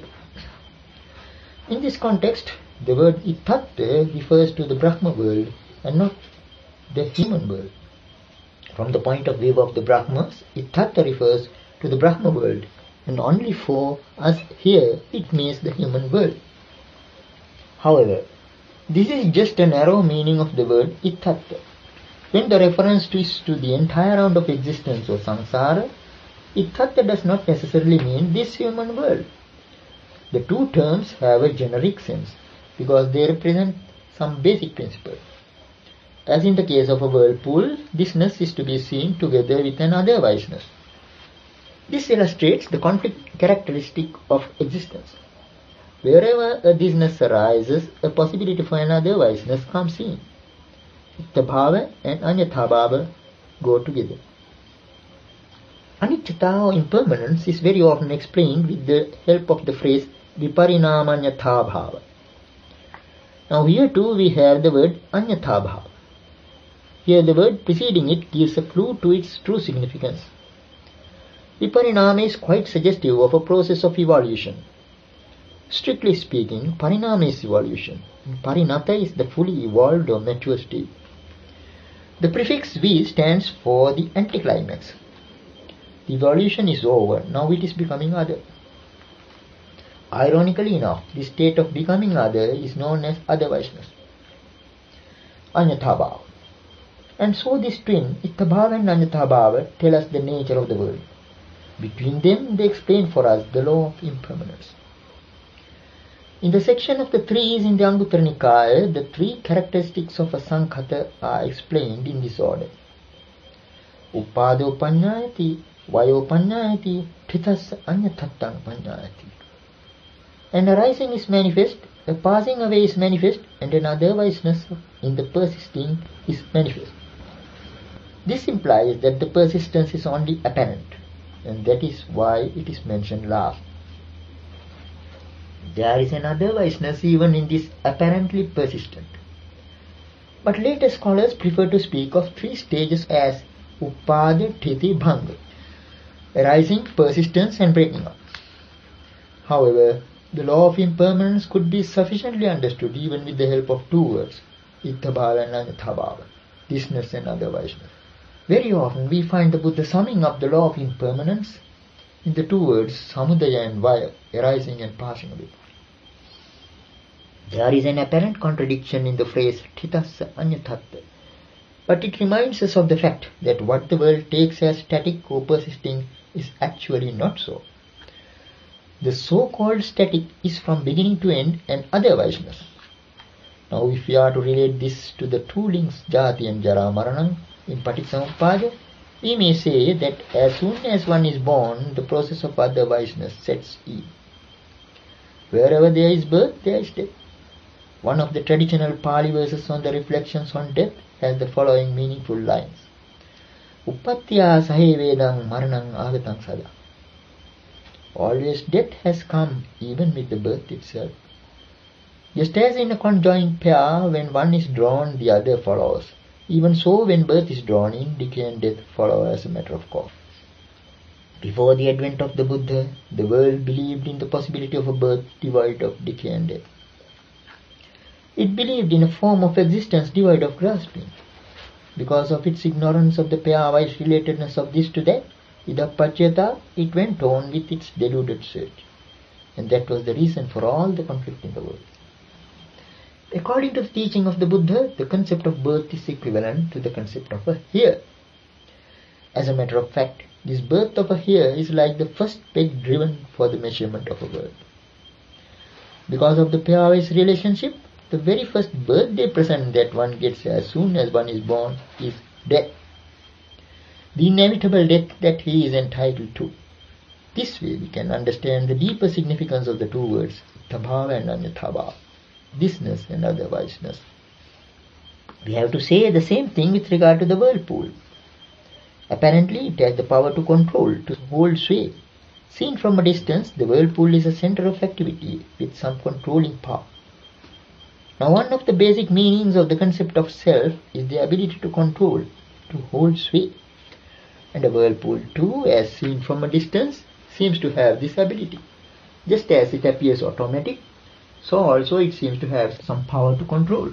In this context, the word Itthattva refers to the Brahma world and not the human world. From the point of view of the Brahmas, Itthattva refers to the Brahma world, and only for us here it means the human world. However, this is just a narrow meaning of the word Itthattva. When the reference is to the entire round of existence or samsara, Itthattva does not necessarily mean this human world. The two terms have a generic sense because they represent some basic principle. As in the case of a whirlpool, thisness is to be seen together with an otherwiseness. This illustrates the conflict characteristic of existence. Wherever a thisness arises, a possibility for an otherwiseness comes in. Itthabhava and Anyathabhava go together. Anicchata or impermanence is very often explained with the help of the phrase Viparinamanyathabhava. Now here too we have the word Anyathabhava. Here the word preceding it gives a clue to its true significance. Viparinama is quite suggestive of a process of evolution. Strictly speaking, Parinama is evolution, and Parinata is the fully evolved or mature state. The prefix V stands for the anticlimax. The evolution is over, now it is becoming other. Ironically enough, this state of becoming other is known as otherwiseness, Anyathabhava. And so this twin, Itthabhava and Anyathabhava, tell us the nature of the world. Between them, they explain for us the law of impermanence. In the section of the threes in the Anguttara Nikaya, the three characteristics of a Sankhata are explained in this order. Upado Panyayati, Vayo Panyayati, Thithas Anyathattang Panyayati. An arising is manifest, a passing away is manifest, and an otherwiseness in the persisting is manifest. This implies that the persistence is only apparent, and that is why it is mentioned last. There is an otherwiseness even in this apparently persistent. But later scholars prefer to speak of three stages as Upada, Thiti, Bhanga, arising, persistence and breaking up. However, the law of impermanence could be sufficiently understood even with the help of two words, Itthabhava and Anyathabhava, thisness and otherwiseness. Very often we find the Buddha summing up the law of impermanence in the two words Samudaya and Vaya, arising and passing away. There is an apparent contradiction in the phrase Thithassa Anyathatta, but it reminds us of the fact that what the world takes as static or persisting is actually not so. The so-called static is from beginning to end an otherwiseness. Now if we are to relate this to the two links Jati and Jara Maranam in Paticcasamuppada, we may say that as soon as one is born, the process of otherwiseness sets in. Wherever there is birth, there is death. One of the traditional Pali verses on the reflections on death has the following meaningful lines. Uppattiya sahe vedang maranang agatang sada. Always death has come even with the birth itself. Just as in a conjoined pair, when one is drawn, the other follows. Even so, when birth is drawn in, decay and death follow as a matter of course. Before the advent of the Buddha, the world believed in the possibility of a birth devoid of decay and death. It believed in a form of existence devoid of grasping. Because of its ignorance of the pair-wise relatedness of this to that, Idappachyata, it went on with its deluded search. And that was the reason for all the conflict in the world. According to the teaching of the Buddha, the concept of birth is equivalent to the concept of a hair. As a matter of fact, this birth of a hair is like the first peg driven for the measurement of a world. Because of the pairwise relationship, the very first birthday present that one gets as soon as one is born is death. The inevitable death that he is entitled to. This way we can understand the deeper significance of the two words, Ithabhava and Anyathabhava, thisness and otherwiseness. We have to say the same thing with regard to the whirlpool. Apparently it has the power to control, to hold sway. Seen from a distance, the whirlpool is a center of activity with some controlling power. Now one of the basic meanings of the concept of self is the ability to control, to hold sway. And a whirlpool too, as seen from a distance, seems to have this ability. Just as it appears automatic, so also it seems to have some power to control.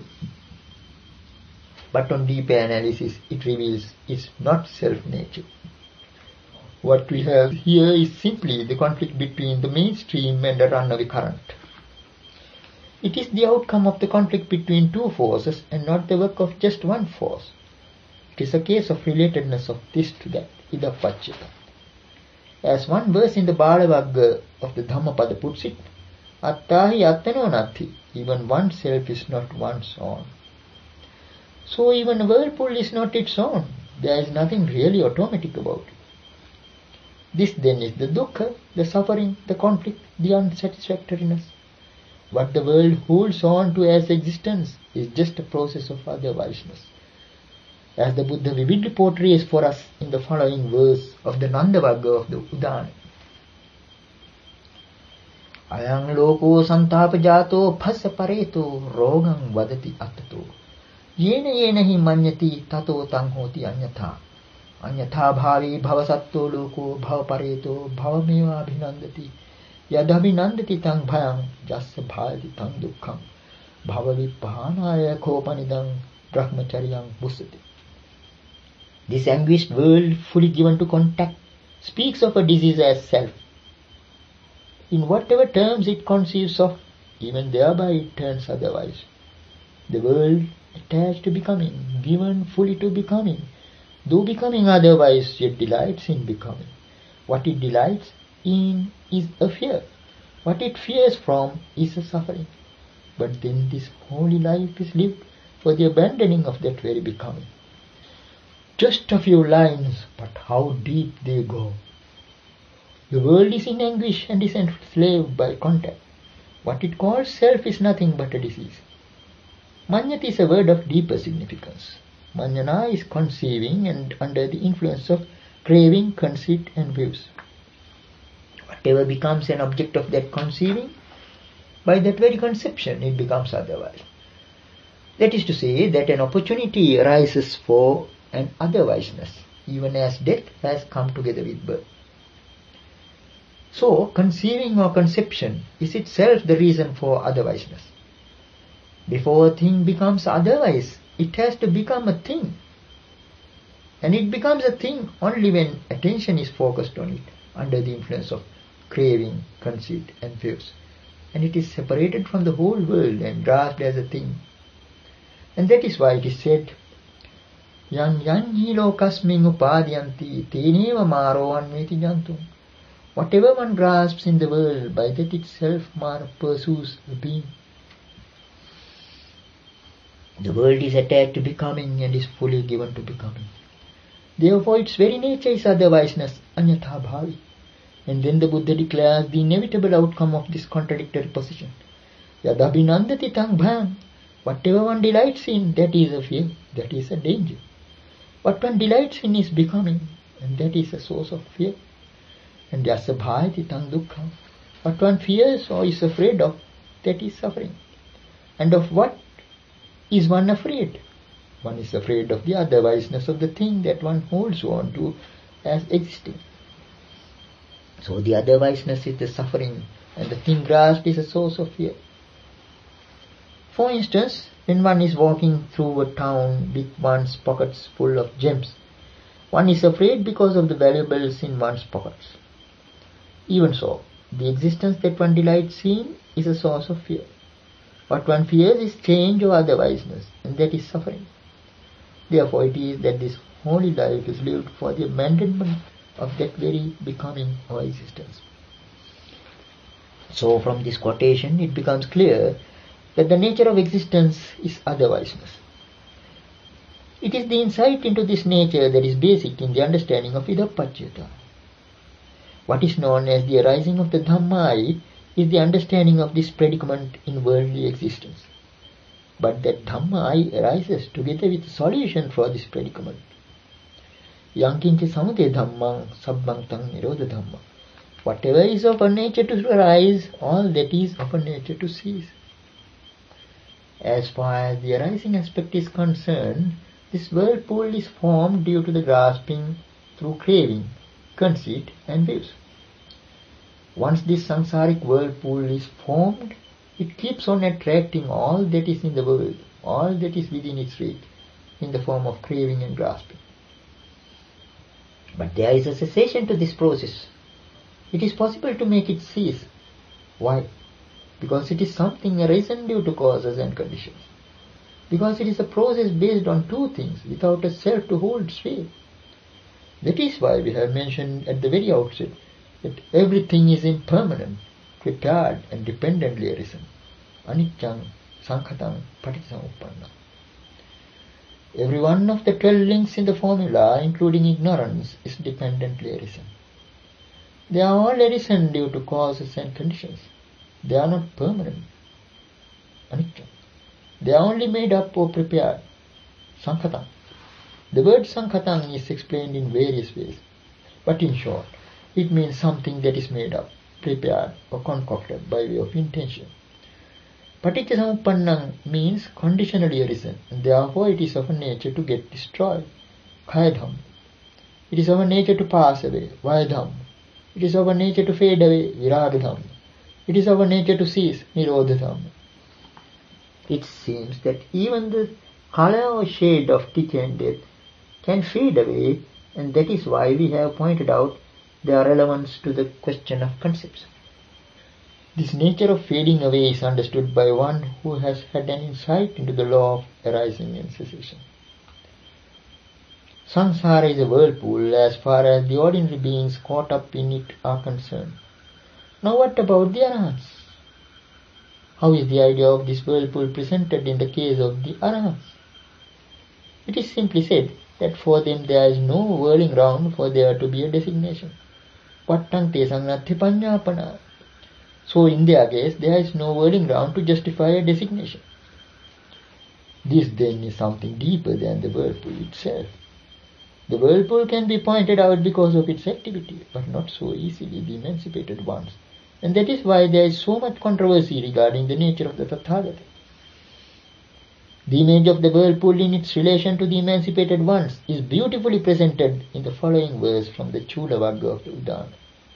But on deeper analysis, it reveals its not self-nature. What we have here is simply the conflict between the mainstream and a runaway current. It is the outcome of the conflict between two forces and not the work of just one force. It is a case of relatedness of this to that, idappachyata. As one verse in the Balavagga of the Dhammapada puts it, attahi attano natti, even oneself is not one's own. So even a whirlpool is not its own. There is nothing really automatic about it. This then is the dukkha, the suffering, the conflict, the unsatisfactoriness. What the world holds on to as existence is just a process of otherwiseness. As the Buddha vividly portrays for us in the following verse of the Nandavagga of the Udana. Ayang loko santapajato phasa pareto rogam vadati attato. Yena yena hi manyati tato tang hoti anyatha. Anyatha bhavi bhavasatto loko bhavapareto bhavameva abhinandati. Yadabhinandati tang bhayam jassa bhavati tang dukkham. Bhavavipahanaya kopanidam brahmacharyam busati. This anguished world, fully given to contact, speaks of a disease as self. In whatever terms it conceives of, even thereby it turns otherwise. The world attached to becoming, given fully to becoming, though becoming otherwise, yet delights in becoming. What it delights in is a fear. What it fears from is a suffering. But then this holy life is lived for the abandoning of that very becoming. Just a few lines, but how deep they go. The world is in anguish and is enslaved by contact. What it calls self is nothing but a disease. Manyati is a word of deeper significance. Manyana is conceiving and under the influence of craving, conceit and views. Whatever becomes an object of that conceiving, by that very conception it becomes otherwise. That is to say that an opportunity arises for an otherwiseness, even as death has come together with birth. So, conceiving or conception is itself the reason for otherwiseness. Before a thing becomes otherwise, it has to become a thing. And it becomes a thing only when attention is focused on it, under the influence of craving, conceit and fears. And it is separated from the whole world and grasped as a thing. And that is why it is said, Yan yan hi lokasmin upadyanti teneva maro anveti jantum. Whatever one grasps in the world, by that itself man pursues the being. The world is attached to becoming and is fully given to becoming. Therefore its very nature is otherwiseness, anyatha bhavi. And then the Buddha declares the inevitable outcome of this contradictory position. Yadabhinandati tang bhayam. Whatever one delights in, that is a fear, that is a danger. What one delights in is becoming, and that is a source of fear. And yasa bhayati tang dukkha. What one fears or is afraid of, that is suffering. And of what is one afraid? One is afraid of the otherwiseness of the thing that one holds on to as existing. So the otherwiseness is the suffering, and the thing grasped is a source of fear. For instance, when one is walking through a town with one's pockets full of gems, One is afraid because of the valuables in one's pockets. Even so, the existence that one delights in is a source of fear. What one fears is change or otherwiseness, and that is suffering. Therefore it is that this holy life is lived for the abandonment of that very becoming our existence. So from this quotation it becomes clear that the nature of existence is otherwiseness. It is the insight into this nature that is basic in the understanding of Idappaccayata. What is known as the arising of the Dhamma is the understanding of this predicament in worldly existence. But that Dhamma arises together with the solution for this predicament. Yankincha samudaya dhammang sabbang tang nirodha dhamma. Whatever is of a nature to arise, all that is of a nature to cease. As far as the arising aspect is concerned, this whirlpool is formed due to the grasping through craving, conceit and views. Once this samsaric whirlpool is formed, it keeps on attracting all that is in the world, all that is within its reach, in the form of craving and grasping. But there is a cessation to this process. It is possible to make it cease. Why? Because it is something arisen due to causes and conditions. Because it is a process based on two things, without a self to hold sway. That is why we have mentioned at the very outset that everything is impermanent, prepared and dependently arisen. Anicchang, Sankhatang, Paticcasamuppanna. Every one of the twelve links in the formula, including ignorance, is dependently arisen. They are all arisen due to causes and conditions. They are not permanent. Anicca. They are only made up or prepared. Sankhatang. The word Sankhatang is explained in various ways. But in short, it means something that is made up, prepared or concocted by way of intention. Paticcasamuppannam means conditionally arisen, and therefore it is of a nature to get destroyed. Kayadham. It is of a nature to pass away. Vayadham. It is of a nature to fade away. Viragadham. It is of a nature to cease. Nirodhadham. It seems that even the color or shade of decay and death can fade away, and that is why we have pointed out their relevance to the question of concepts. This nature of fading away is understood by one who has had an insight into the law of arising and cessation. Samsara is a whirlpool as far as the ordinary beings caught up in it are concerned. Now what about the Arahants? How is the idea of this whirlpool presented in the case of the Arahants? It is simply said that for them there is no whirling round for there to be a designation. Pattang tesang natti panyapana. So in their case, there is no whirling round to justify a designation. This then is something deeper than the whirlpool itself. The whirlpool can be pointed out because of its activity, but not so easily the emancipated ones. And that is why there is so much controversy regarding the nature of the Tathagata. The image of the whirlpool in its relation to the emancipated ones is beautifully presented in the following verse from the Chula Vagga of the Udana.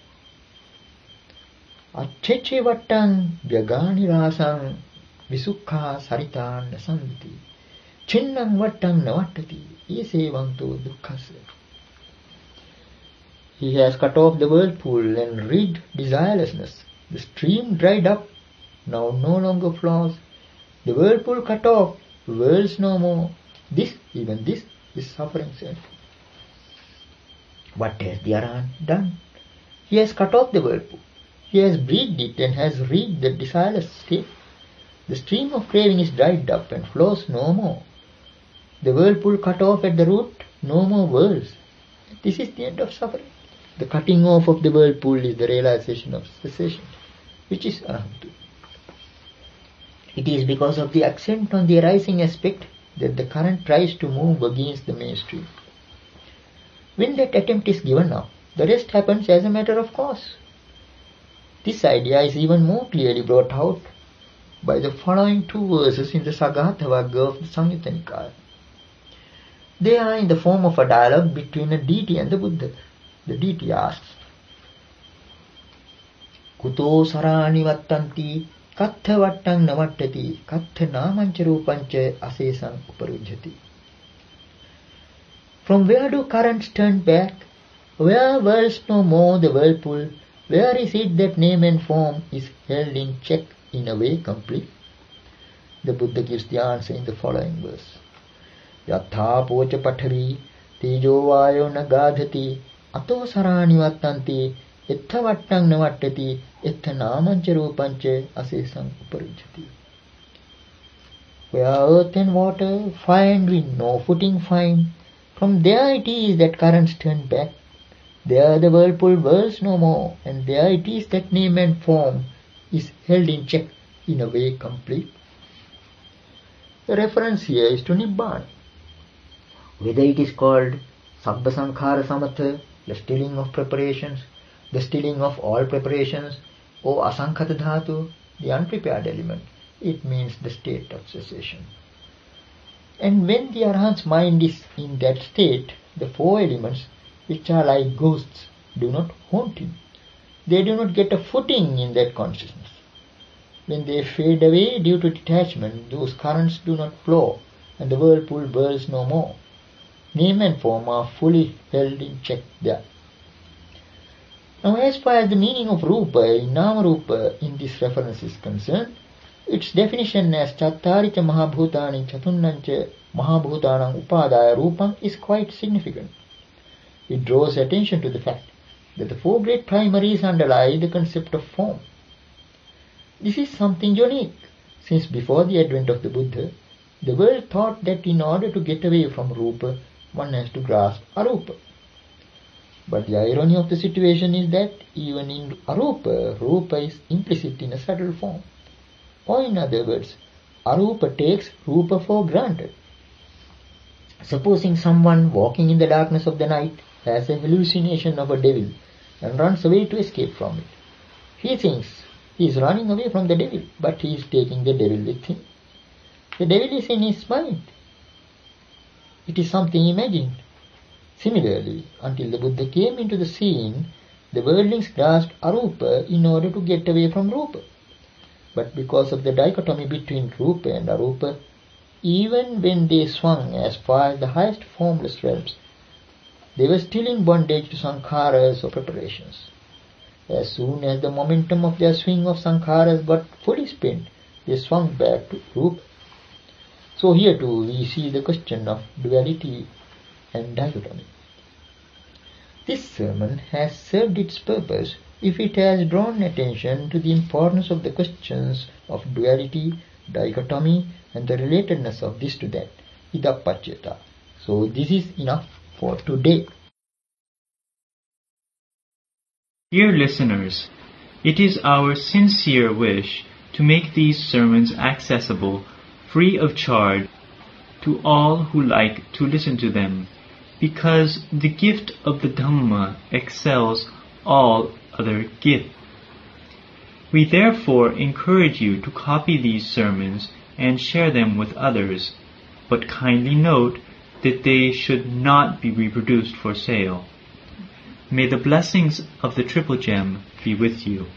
Acceche vattang vyagani rasang visukha saritan nasanti chinnang vattang navattati esevanto dukkhasya. He has cut off the whirlpool and rid desirelessness. The stream dried up, now no longer flows. The whirlpool cut off, whirls no more. This, even this, is suffering self. What has the Arahant done? He has cut off the whirlpool. He has breathed it and has reached the desireless state. The stream of craving is dried up and flows no more. The whirlpool cut off at the root, no more whirls. This is the end of suffering. The cutting off of the whirlpool is the realization of cessation, which is Arahantu. It is because of the accent on the arising aspect that the current tries to move against the mainstream. When that attempt is given up, the rest happens as a matter of course. This idea is even more clearly brought out by the following two verses in the Sagatha Vagga of the Samyutta Nikaya. They are in the form of a dialogue between a deity and the Buddha. The deity asks, Kuto sarani vattanti katha vattang navattati katha namancha rupancha asesang uparujjati. From where do currents turn back? Where whirls no more the whirlpool? Where is it that name and form is held in check in a way complete? The Buddha gives the answer in the following verse. Yatha pocha pathavi tejo vayo nagadhati ato sarani vattanti ettha vattang navattati ettha namancha rupancha asesam uparujjati. Where earth and water find we no footing find, from there it is that currents turn back. There the whirlpool whirls no more, and there it is that name and form is held in check in a way complete. The reference here is to Nibbana. Whether it is called Sabbha Sankhara Samatha, the stilling of preparations, the stilling of all preparations, or Asankhata Dhatu, the unprepared element, it means the state of cessation. And when the Arhat's mind is in that state, the four elements, which are like ghosts, do not haunt him. They do not get a footing in that consciousness. When they fade away due to detachment, those currents do not flow, and the whirlpool whirls no more. Name and form are fully held in check there. Now, as far as the meaning of Rupa in Nama Rupa in this reference is concerned, its definition as Chattaricha Mahabhutani Chatunnancha Mahabhutanam Upadaya Rupam is quite significant. It draws attention to the fact that the four great primaries underlie the concept of form. This is something unique, since before the advent of the Buddha, the world thought that in order to get away from Rupa, one has to grasp Arupa. But the irony of the situation is that even in Arupa, Rupa is implicit in a subtle form. Or in other words, Arupa takes Rupa for granted. Supposing someone walking in the darkness of the night has a hallucination of a devil and runs away to escape from it. He thinks he is running away from the devil, but he is taking the devil with him. The devil is in his mind. It is something imagined. Similarly, until the Buddha came into the scene, the worldlings grasped Arupa in order to get away from Rupa. But because of the dichotomy between Rupa and Arupa, even when they swung as far as the highest formless realms, they were still in bondage to sankharas or preparations. As soon as the momentum of their swing of sankharas got fully spent, they swung back to Rupa. So here too we see the question of duality and dichotomy. This sermon has served its purpose if it has drawn attention to the importance of the questions of duality, dichotomy, and the relatedness of this to that, idappaccheta. So this is enough for today. Dear listeners, it is our sincere wish to make these sermons accessible, free of charge, to all who like to listen to them, because the gift of the Dhamma excels all other gifts. We therefore encourage you to copy these sermons and share them with others, but kindly note that they should not be reproduced for sale. May the blessings of the Triple Gem be with you.